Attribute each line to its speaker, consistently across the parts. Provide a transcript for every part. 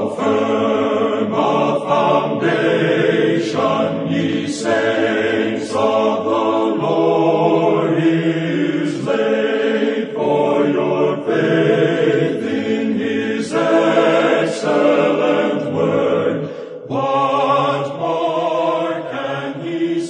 Speaker 1: firm a foundation, ye saints of the Lord, is laid, for your faith in his excellent word. What more can he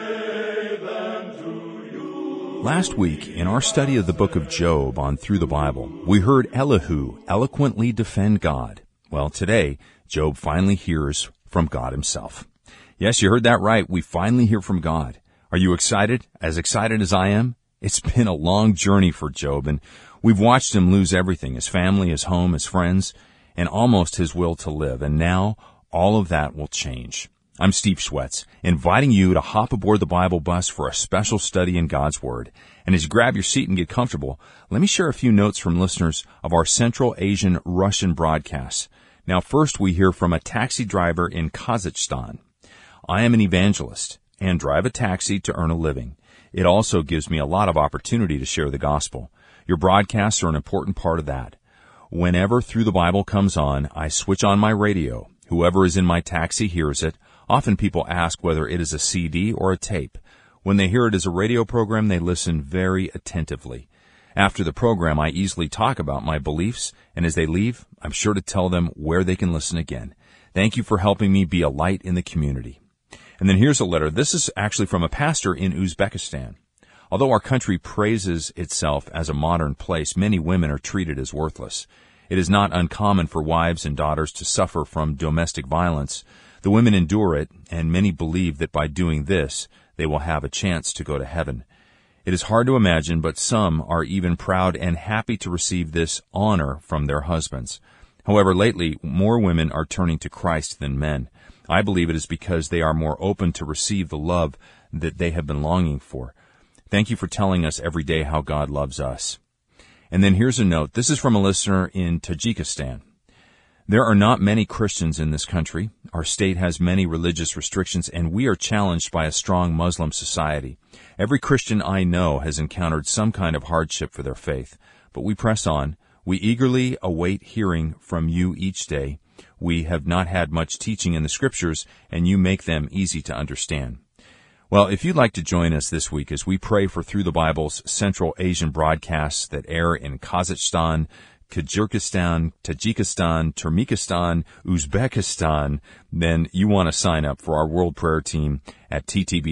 Speaker 1: say than to you?
Speaker 2: Last week, in our study of the book of Job on Through the Bible, we heard Elihu eloquently defend God. Well, today, Job finally hears from God himself. Yes, you heard that right. We finally hear from God. Are you excited? As excited as I am? It's been a long journey for Job, and we've watched him lose everything, his family, his home, his friends, and almost his will to live. And now, all of that will change. I'm Steve Schwetz, inviting you to hop aboard the Bible bus for a special study in God's Word. And as you grab your seat and get comfortable, let me share a few notes from listeners of our Central Asian Russian broadcasts. Now, first we hear from a taxi driver in Kazakhstan. I am an evangelist and drive a taxi to earn a living. It also gives me a lot of opportunity to share the gospel. Your broadcasts are an important part of that. Whenever Through the Bible comes on, I switch on my radio. Whoever is in my taxi hears it. Often people ask whether it is a CD or a tape. When they hear it as a radio program, they listen very attentively. After the program, I easily talk about my beliefs, and as they leave, I'm sure to tell them where they can listen again. Thank you for helping me be a light in the community. And then here's a letter. This is actually from a pastor in Uzbekistan. Although our country praises itself as a modern place, many women are treated as worthless. It is not uncommon for wives and daughters to suffer from domestic violence. The women endure it, and many believe that by doing this, they will have a chance to go to heaven. It is hard to imagine, but some are even proud and happy to receive this honor from their husbands. However, lately, more women are turning to Christ than men. I believe it is because they are more open to receive the love that they have been longing for. Thank you for telling us every day how God loves us. And then here's a note. This is from a listener in Tajikistan. There are not many Christians in this country. Our state has many religious restrictions, and we are challenged by a strong Muslim society. Every Christian I know has encountered some kind of hardship for their faith. But we press on. We eagerly await hearing from you each day. We have not had much teaching in the Scriptures, and you make them easy to understand. Well, if you'd like to join us this week as we pray for Through the Bible's Central Asian broadcasts that air in Kazakhstan, Kyrgyzstan, Tajikistan, Turkmenistan, Uzbekistan, then you want to sign up for our World Prayer Team at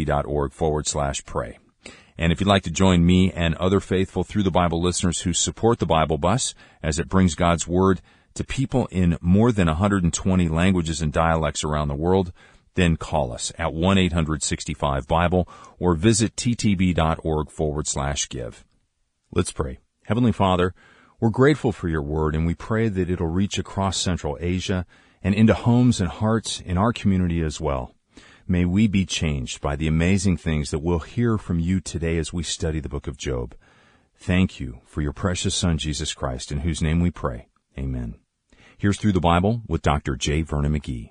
Speaker 2: ttb.org/pray. And if you'd like to join me and other faithful Through the Bible listeners who support the Bible Bus as it brings God's Word to people in more than 120 languages and dialects around the world, then call us at 1-800-65-BIBLE or visit ttb.org/give. Let's pray. Heavenly Father, we're grateful for your word, and we pray that it'll reach across Central Asia and into homes and hearts in our community as well. May we be changed by the amazing things that we'll hear from you today as we study the book of Job. Thank you for your precious Son, Jesus Christ, in whose name we pray. Amen. Here's Through the Bible with Dr. J. Vernon McGee.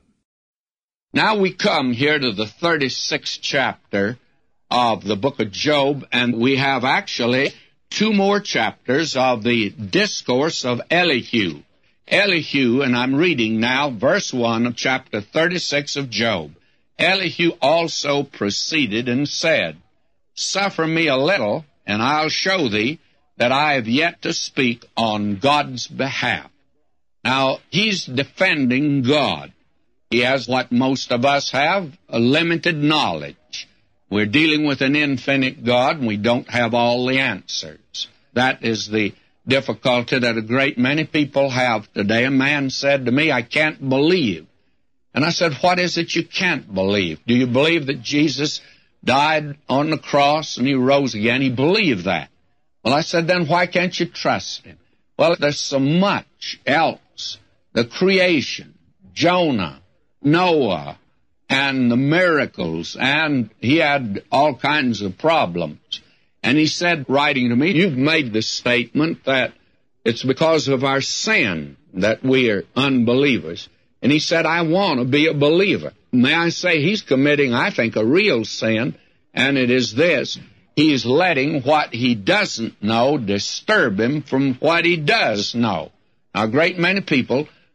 Speaker 3: Now we come here to the 36th chapter of the book of Job, and we have actually two more chapters of the discourse of Elihu. Elihu, and I'm reading now verse 1 of chapter 36 of Job. Elihu also proceeded and said, Suffer me a little, and I'll show thee that I have yet to speak on God's behalf. Now, he's defending God. He has what most of us have, a limited knowledge. We're dealing with an infinite God, and we don't have all the answers. That is the difficulty that a great many people have today. A man said to me, I can't believe. And I said, what is it you can't believe? Do you believe that Jesus died on the cross and he rose again? He believed that. Well, I said, then why can't you trust him? Well, there's so much else. The creation, Jonah, Noah, and the miracles, and he had all kinds of problems. And he said, writing to me, you've made the statement that it's because of our sin that we are unbelievers. And he said, I want to be a believer. May I say, he's committing, I think, a real sin, and it is this. He's letting what he doesn't know disturb him from what he does know. Now, a great many people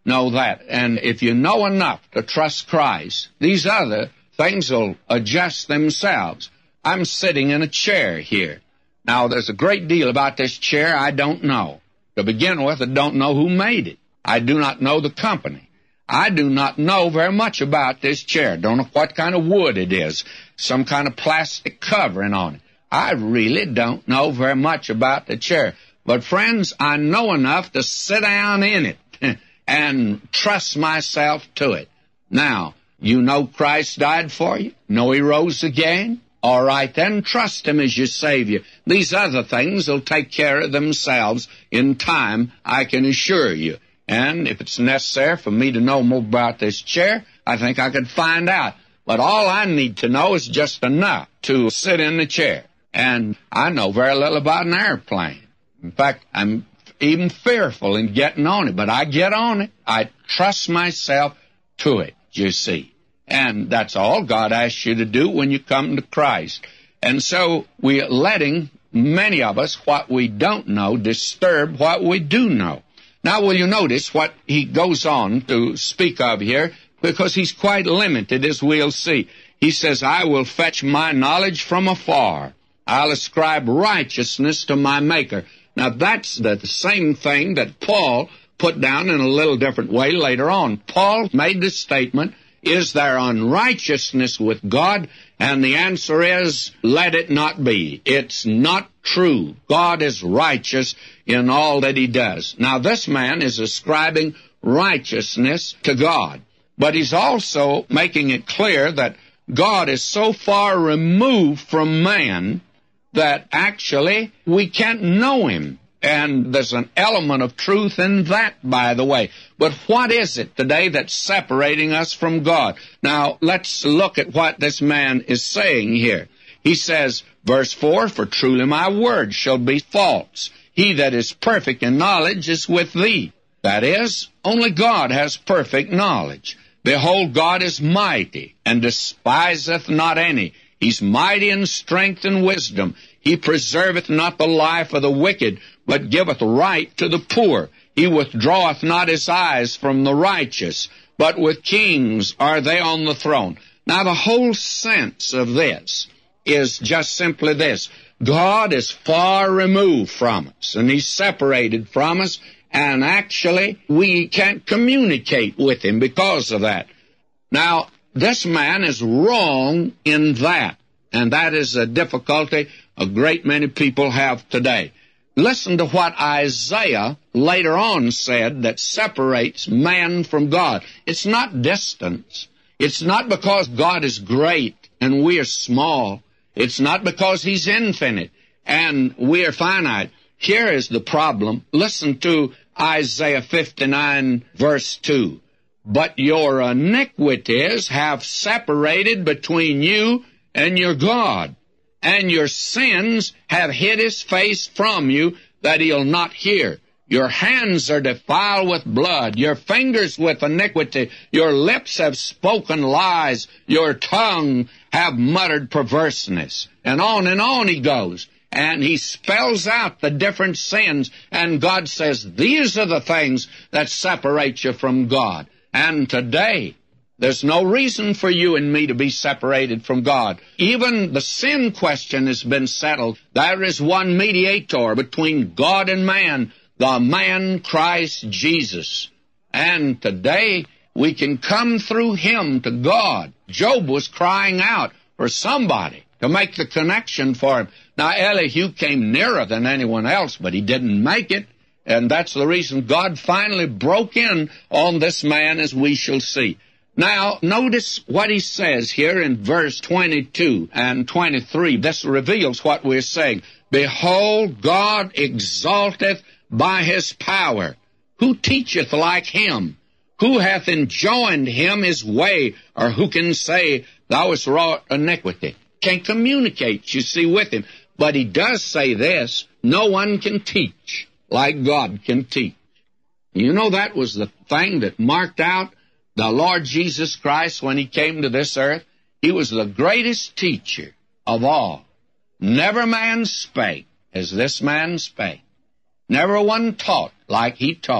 Speaker 3: know that. And if you know enough to trust Christ, these other things will adjust themselves. I'm sitting in a chair here. Now, there's a great deal about this chair I don't know. To begin with, I don't know who made it. I do not know the company. I do not know very much about this chair. Don't know what kind of wood it is, some kind of plastic covering on it. I really don't know very much about the chair. But, friends, I know enough to sit down in it and trust myself to it. Now, you know Christ died for you? Know He rose again? All right, then, trust Him as your Savior. These other things will take care of themselves in time, I can assure you. And if it's necessary for me to know more about this chair, I think I could find out. But all I need to know is just enough to sit in the chair. And I know very little about an airplane. In fact, I'm even fearful in getting on it. But I get on it. I trust myself to it, you see. And that's all God asks you to do when you come to Christ. And so we're letting many of us, what we don't know, disturb what we do know. Now, will you notice what he goes on to speak of here? Because he's quite limited, as we'll see. He says, I will fetch my knowledge from afar. I'll ascribe righteousness to my Maker. Now, that's the same thing that Paul put down in a little different way later on. Paul made the statement, is there unrighteousness with God? And the answer is, let it not be. It's not true. God is righteous in all that He does. Now, this man is ascribing righteousness to God. But he's also making it clear that God is so far removed from man that actually we can't know Him. And there's an element of truth in that, by the way. But what is it today that's separating us from God? Now, let's look at what this man is saying here. He says, verse 4, for truly my word shall be false. He that is perfect in knowledge is with thee. That is, only God has perfect knowledge. Behold, God is mighty, and despiseth not any. He's mighty in strength and wisdom. He preserveth not the life of the wicked, but giveth right to the poor. He withdraweth not His eyes from the righteous, but with kings are they on the throne. Now, the whole sense of this is just simply this. God is far removed from us, and He's separated from us, and actually we can't communicate with Him because of that. Now, this man is wrong in that, and that is a difficulty a great many people have today. Listen to what Isaiah later on said that separates man from God. It's not distance. It's not because God is great and we are small. It's not because He's infinite and we are finite. Here is the problem. Listen to Isaiah 59, verse 2. But your iniquities have separated between you and your God, and your sins have hid His face from you, that He'll not hear. Your hands are defiled with blood, your fingers with iniquity, your lips have spoken lies, your tongue have muttered perverseness. And on he goes. And he spells out the different sins, and God says, these are the things that separate you from God. And today, there's no reason for you and me to be separated from God. Even the sin question has been settled. There is one mediator between God and man, the man Christ Jesus. And today, we can come through Him to God. Job was crying out for somebody to make the connection for him. Now, Elihu came nearer than anyone else, but he didn't make it. And that's the reason God finally broke in on this man, as we shall see. Now, notice what he says here in verse 22 and 23. This reveals what we're saying. Behold, God exalteth by His power. Who teacheth like Him? Who hath enjoined Him His way? Or who can say, thou hast wrought iniquity? Can't communicate, you see, with Him. But He does say this, no one can teach like God can teach. You know, that was the thing that marked out the Lord Jesus Christ when He came to this earth. He was the greatest teacher of all. Never man spake as this man spake. Never one taught like He taught.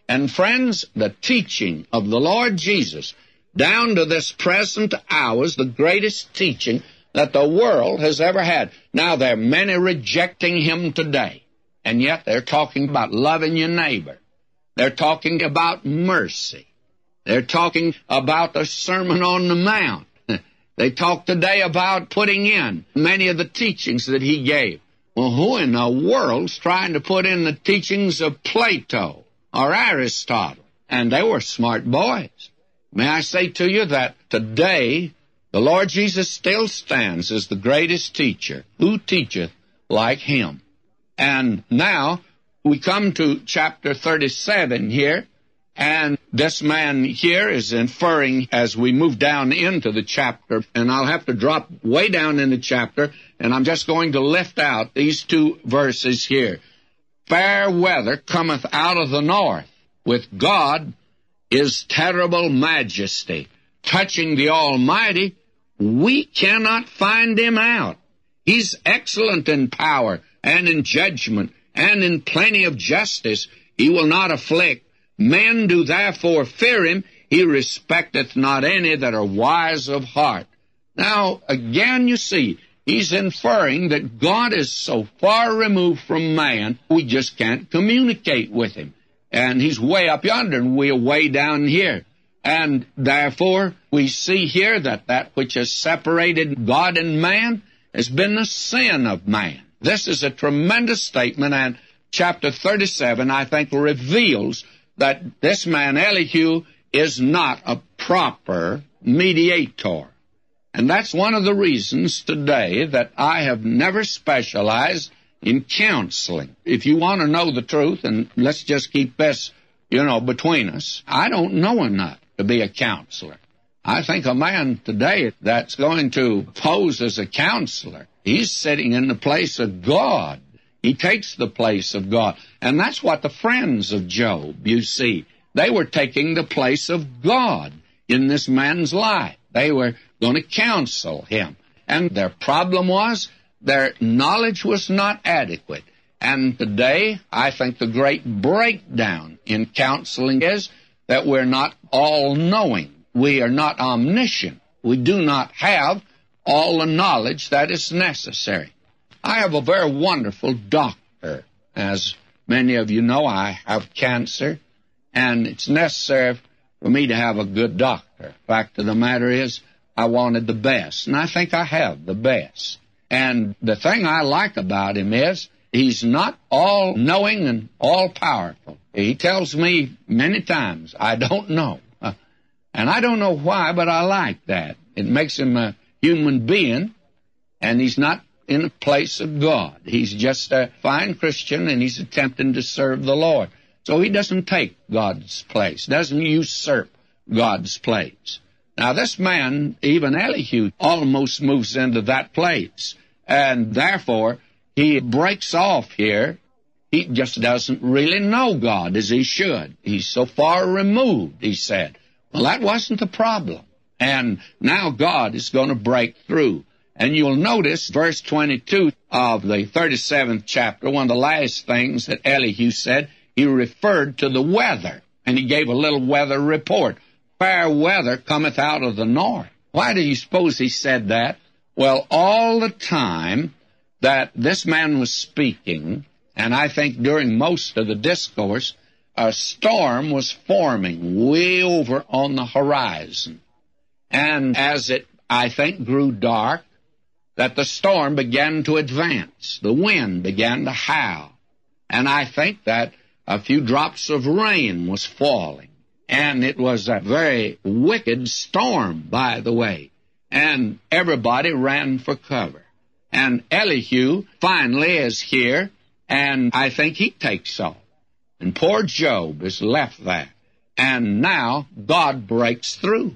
Speaker 3: And friends, the teaching of the Lord Jesus, down to this present hour, is the greatest teaching that the world has ever had. Now, there are many rejecting him today, and yet they're talking about loving your neighbor. They're talking about mercy. They're talking about the Sermon on the Mount. They talk today about putting in many of the teachings that he gave. Well, who in the world's trying to put in the teachings of Plato or Aristotle? And they were smart boys. May I say to you that today the Lord Jesus still stands as the greatest teacher. Who teacheth like him? And now we come to chapter 37 here, and this man here is inferring as we move down into the chapter, and I'll have to drop way down in the chapter, and I'm just going to lift out these two verses here. Fair weather cometh out of the north. With God is terrible majesty. Touching the Almighty, we cannot find him out. He's excellent in power and in judgment and in plenty of justice. He will not afflict. Men do therefore fear him. He respecteth not any that are wise of heart. Now, again, you see, he's inferring that God is so far removed from man, we just can't communicate with him. And he's way up yonder, and we're way down here. And therefore, we see here that that which has separated God and man has been the sin of man. This is a tremendous statement, and chapter 37, I think, reveals that this man, Elihu, is not a proper mediator. And that's one of the reasons today that I have never specialized in counseling. If you want to know the truth, and let's just keep this, between us, I don't know enough to be a counselor. I think a man today that's going to pose as a counselor, he's sitting in the place of God. He takes the place of God. And that's what the friends of Job, you see, they were taking the place of God in this man's life. They were going to counsel him. And their problem was their knowledge was not adequate. And today, I think the great breakdown in counseling is that we're not all-knowing. We are not omniscient. We do not have all the knowledge that is necessary. I have a very wonderful doctor. As many of you know, I have cancer, and it's necessary for me to have a good doctor. Fact of the matter is, I wanted the best, and I think I have the best. And the thing I like about him is he's not all-knowing and all-powerful. He tells me many times, I don't know. And I don't know why, but I like that. It makes him a human being, and he's not in a place of God. He's just a fine Christian, and he's attempting to serve the Lord. So he doesn't take God's place, doesn't usurp God's place. Now, this man, even Elihu, almost moves into that place, and therefore he breaks off here. He just doesn't really know God as he should. He's so far removed, he said. Well, that wasn't the problem. And now God is going to break through. And you'll notice verse 22 of the 37th chapter, one of the last things that Elihu said, he referred to the weather, and he gave a little weather report. Fair weather cometh out of the north. Why do you suppose he said that? Well, all the time that this man was speaking, and I think during most of the discourse, a storm was forming way over on the horizon. And as it, I think, grew dark, that the storm began to advance. The wind began to howl. And I think that a few drops of rain was falling. And it was a very wicked storm, by the way. And everybody ran for cover. And Elihu finally is here, and I think he takes off. And poor Job is left there. And now God breaks through.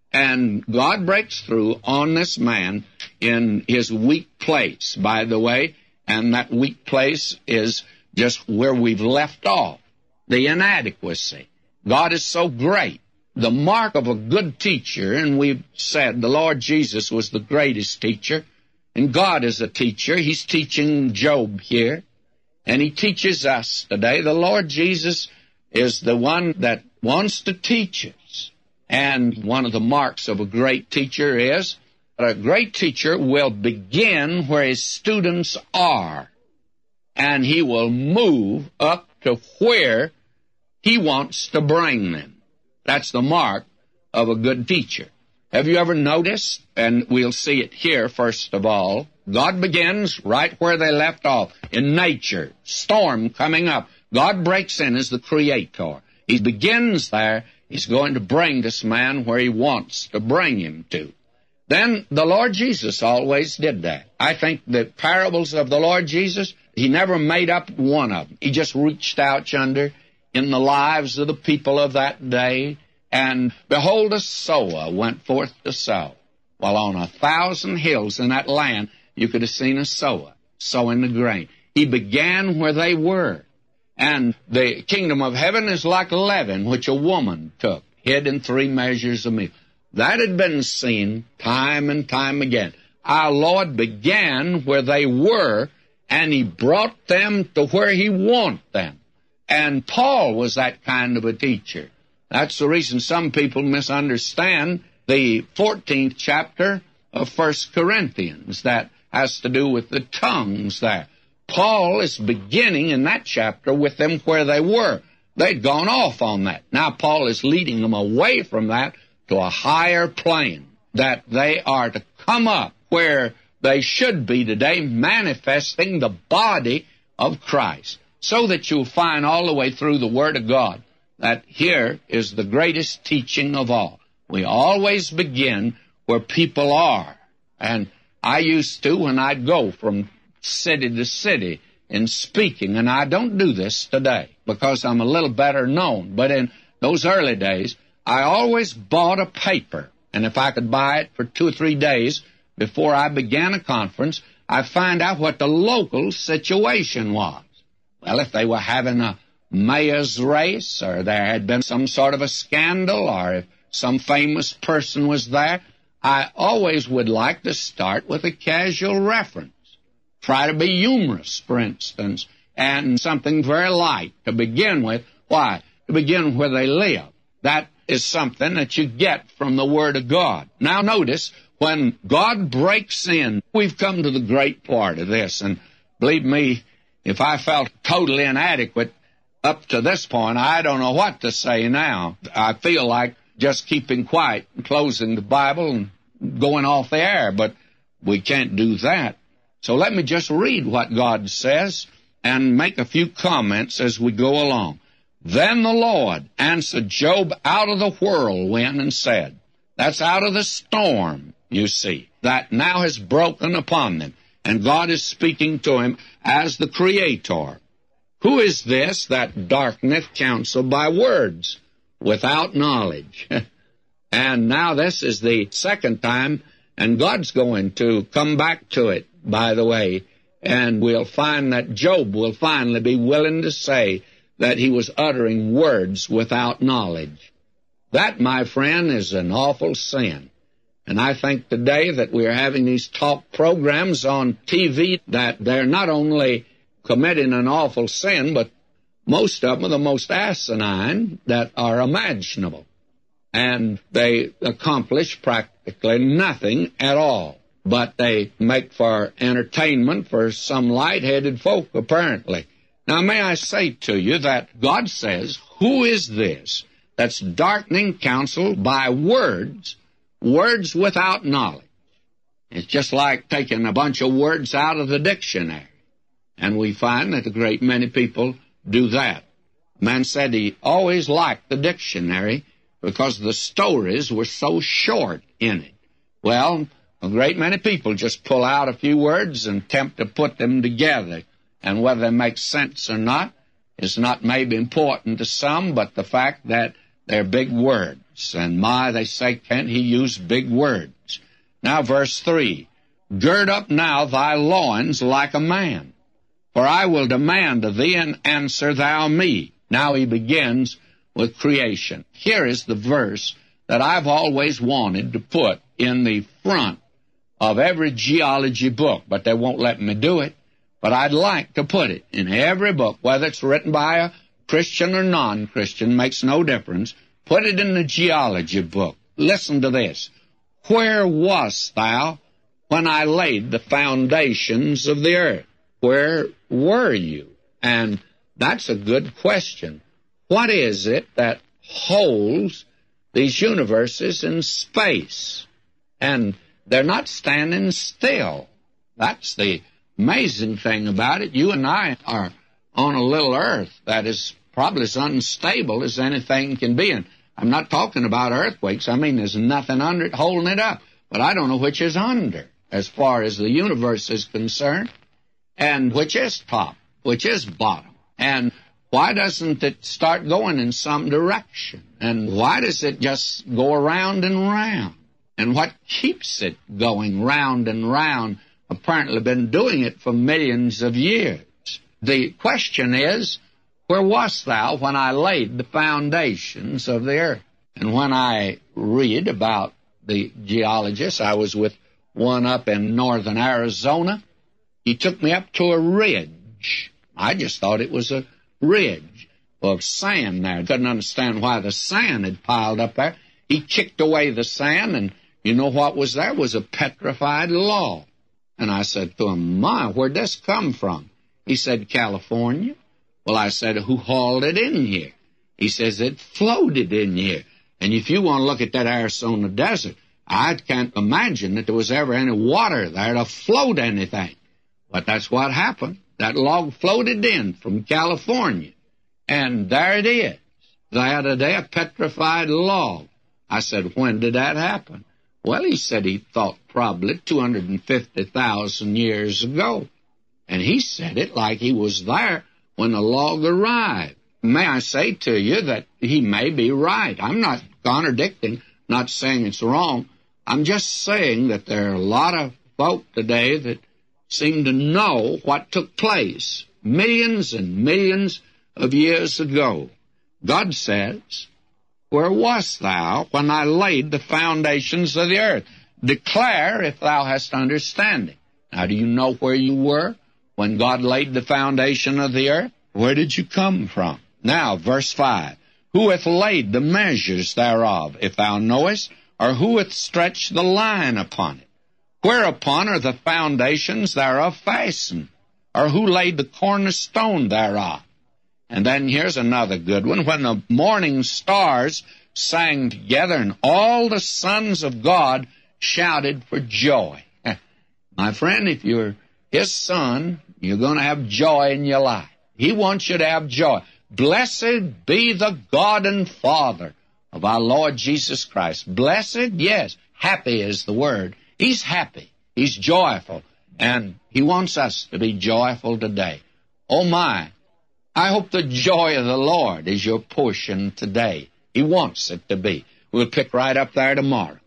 Speaker 3: And God breaks through on this man in his weak place, by the way. And that weak place is just where we've left off, the inadequacy. God is so great. The mark of a good teacher, and we've said the Lord Jesus was the greatest teacher, and God is a teacher. He's teaching Job here, and he teaches us today. The Lord Jesus is the one that wants to teach us. And one of the marks of a great teacher is that a great teacher will begin where his students are, and he will move up to where he wants to bring them. That's the mark of a good teacher. Have you ever noticed, and we'll see it here first of all, God begins right where they left off, in nature, storm coming up. God breaks in as the creator. He begins there. He's going to bring this man where he wants to bring him to. Then the Lord Jesus always did that. I think the parables of the Lord Jesus, he never made up one of them. He just reached out yonder in the lives of the people of that day, and behold, a sower went forth to sow. Well, on 1,000 hills in that land, you could have seen a sower sowing the grain. He began where they were. And the kingdom of heaven is like leaven, which a woman took, hid in 3 measures of meal. That had been seen time and time again. Our Lord began where they were, and he brought them to where he wanted them. And Paul was that kind of a teacher. That's the reason some people misunderstand the 14th chapter of 1 Corinthians. That has to do with the tongues there. Paul is beginning in that chapter with them where they were. They'd gone off on that. Now Paul is leading them away from that to a higher plane, that they are to come up where they should be today, manifesting the body of Christ. So that you'll find all the way through the Word of God that here is the greatest teaching of all. We always begin where people are. And I used to, when I'd go from city to city in speaking, and I don't do this today because I'm a little better known, but in those early days, I always bought a paper, and if I could buy it for 2 or 3 days before I began a conference, I'd find out what the local situation was. Well, if they were having a mayor's race, or there had been some sort of a scandal, or if some famous person was there, I always would like to start with a casual reference. Try to be humorous, for instance, and something very light to begin with. Why? To begin where they live. That is something that you get from the Word of God. Now notice, when God breaks in, we've come to the great part of this, and believe me, if I felt totally inadequate up to this point, I don't know what to say now. I feel like just keeping quiet and closing the Bible and going off the air, but we can't do that. So let me just read what God says and make a few comments as we go along. Then the Lord answered Job out of the whirlwind and said, that's out of the storm, you see, that now has broken upon them. And God is speaking to him as the Creator. Who is this that darkeneth counsel by words without knowledge? And now this is the second time, and God's going to come back to it, by the way, and we'll find that Job will finally be willing to say that he was uttering words without knowledge. That, my friend, is an awful sin. And I think today that we're having these talk programs on TV that they're not only committing an awful sin, but most of them are the most asinine that are imaginable. And they accomplish practically nothing at all. But they make for entertainment for some light-headed folk, apparently. Now, may I say to you that God says, who is this that's darkening counsel by words without knowledge? It's just like taking a bunch of words out of the dictionary. And we find that a great many people do that. A man said he always liked the dictionary because the stories were so short in it. Well, a great many people just pull out a few words and attempt to put them together. And whether they make sense or not is not maybe important to some, but the fact that they're big words. And my, they say, can't he use big words? Now, verse 3, gird up now thy loins like a man, for I will demand of thee, and answer thou me. Now he begins with creation. Here is the verse that I've always wanted to put in the front of every geology book, but they won't let me do it. But I'd like to put it in every book, whether it's written by a Christian or non-Christian, makes no difference. Put it in the geology book. Listen to this. Where wast thou when I laid the foundations of the earth? Where were you? And that's a good question. What is it that holds these universes in space? And they're not standing still. That's the amazing thing about it. You and I are on a little earth that is probably as unstable as anything can be. And I'm not talking about earthquakes. I mean, there's nothing under it holding it up. But I don't know which is under as far as the universe is concerned, and which is top, which is bottom. And why doesn't it start going in some direction? And why does it just go around and round? And what keeps it going round and round? Apparently been doing it for millions of years. The question is, where wast thou when I laid the foundations of the earth? And when I read about the geologists, I was with one up in northern Arizona. He took me up to a ridge. I just thought it was a ridge of sand there. Couldn't understand why the sand had piled up there. He kicked away the sand, and you know what was there? It was a petrified log. And I said to him, my, where'd this come from? He said, California. Well, I said, who hauled it in here? He says, it floated in here. And if you want to look at that Arizona desert, I can't imagine that there was ever any water there to float anything. But that's what happened. That log floated in from California. And there it is. There today, a petrified log. I said, when did that happen? Well, he said he thought probably 250,000 years ago. And he said it like he was there when the log arrived. May I say to you that he may be right. I'm not contradicting, not saying it's wrong. I'm just saying that there are a lot of folk today that seem to know what took place millions and millions of years ago. God says, where wast thou when I laid the foundations of the earth? Declare if thou hast understanding. Now, do you know where you were when God laid the foundation of the earth? Where did you come from? Now, verse 5. Who hath laid the measures thereof, if thou knowest, or who hath stretched the line upon it? Whereupon are the foundations thereof fastened? Or who laid the cornerstone thereof? And then here's another good one. When the morning stars sang together, and all the sons of God shouted for joy. My friend, if you're His son, you're going to have joy in your life. He wants you to have joy. Blessed be the God and Father of our Lord Jesus Christ. Blessed, yes, happy is the word. He's happy. He's joyful. And He wants us to be joyful today. Oh my, I hope the joy of the Lord is your portion today. He wants it to be. We'll pick right up there tomorrow.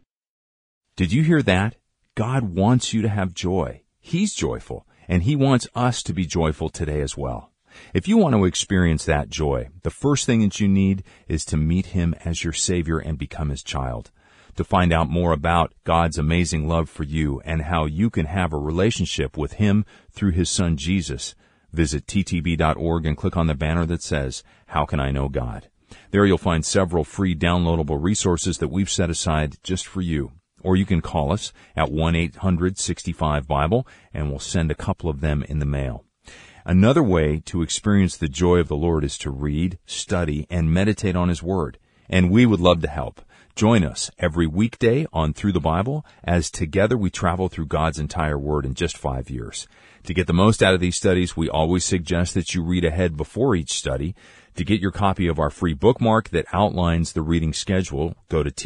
Speaker 2: Did you hear that? God wants you to have joy. He's joyful, and He wants us to be joyful today as well. If you want to experience that joy, the first thing that you need is to meet Him as your Savior and become His child. To find out more about God's amazing love for you and how you can have a relationship with Him through His Son Jesus, visit ttb.org and click on the banner that says, How Can I Know God? There you'll find several free downloadable resources that we've set aside just for you. Or you can call us at 1-800-65-BIBLE, and we'll send a couple of them in the mail. Another way to experience the joy of the Lord is to read, study, and meditate on His Word. And we would love to help. Join us every weekday on Through the Bible as together we travel through God's entire Word in just 5 years. To get the most out of these studies, we always suggest that you read ahead before each study. To get your copy of our free bookmark that outlines the reading schedule, go to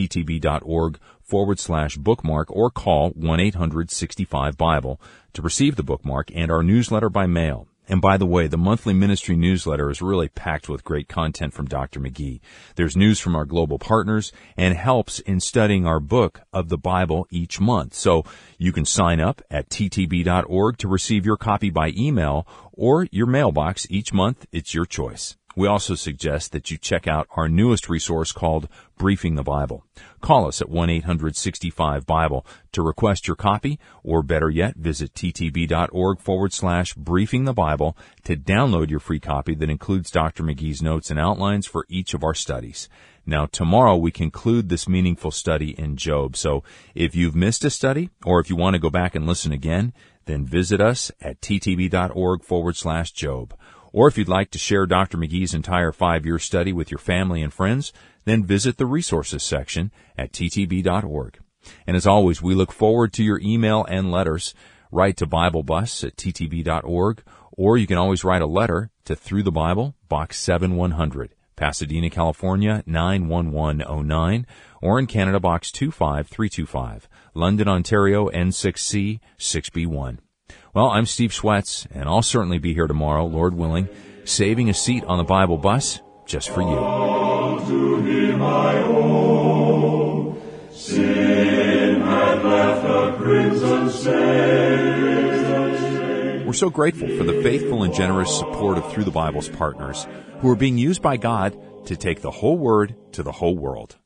Speaker 2: ttb.org/bookmark or call 1-800-65-BIBLE to receive the bookmark and our newsletter by mail. And by the way, the monthly ministry newsletter is really packed with great content from Dr. McGee. There's news from our global partners and helps in studying our book of the Bible each month. So you can sign up at ttb.org to receive your copy by email or your mailbox each month. It's your choice. We also suggest that you check out our newest resource called Briefing the Bible. Call us at 1-800-65-BIBLE to request your copy, or better yet, visit ttb.org/briefing the Bible to download your free copy that includes Dr. McGee's notes and outlines for each of our studies. Now, tomorrow we conclude this meaningful study in Job. So if you've missed a study, or if you want to go back and listen again, then visit us at ttb.org/Job. Or if you'd like to share Dr. McGee's entire 5-year study with your family and friends, then visit the resources section at ttb.org. And as always, we look forward to your email and letters. Write to Bible Bus at ttb.org, or you can always write a letter to Through the Bible, Box 7100, Pasadena, California, 91109, or in Canada, Box 25325, London, Ontario, N6C 6B1. Well, I'm Steve Schwetz, and I'll certainly be here tomorrow, Lord willing, saving a seat on the Bible bus just for you.
Speaker 1: All to Him I owe. Sin had left a crimson stain.
Speaker 2: We're so grateful for the faithful and generous support of Through the Bible's partners, who are being used by God to take the whole Word to the whole world.